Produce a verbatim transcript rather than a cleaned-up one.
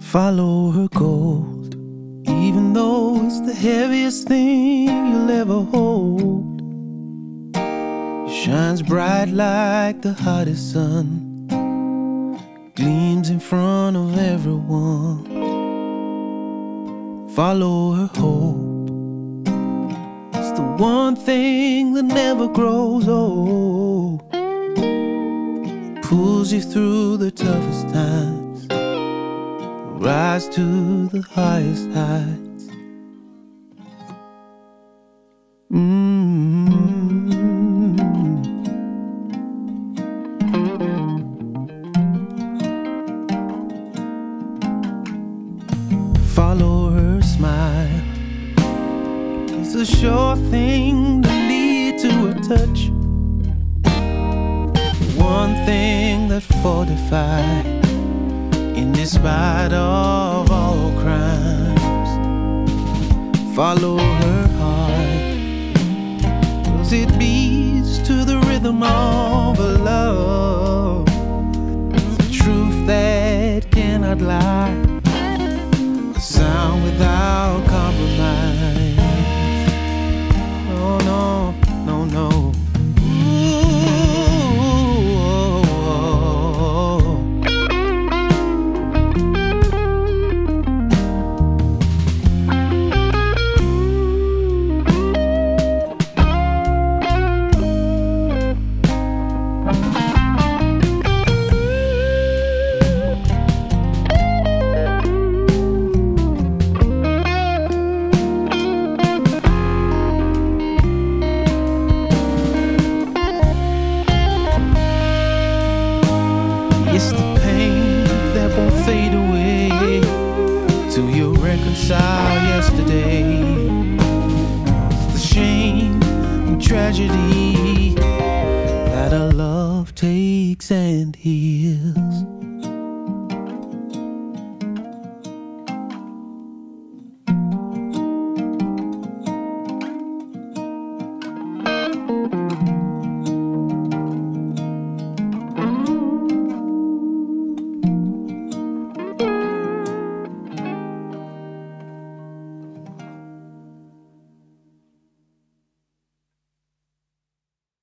Follow her gold, even though it's the heaviest thing you'll ever hold. It shines bright like the hottest sun, gleams in front of everyone. Follow her hope, it's the one thing that never grows old. It pulls you through the toughest times, rise to the highest heights. Mm-hmm. Follow her smile, it's a sure thing to lead to a touch, one thing that fortifies in despite of all crimes. Follow her heart, 'cause it beats to the rhythm of a love. It's a truth that cannot lie, a sound without compromise. Oh no, no, no. It's the pain that won't fade away till you reconcile yesterday. It's the shame and tragedy that our love takes and heals.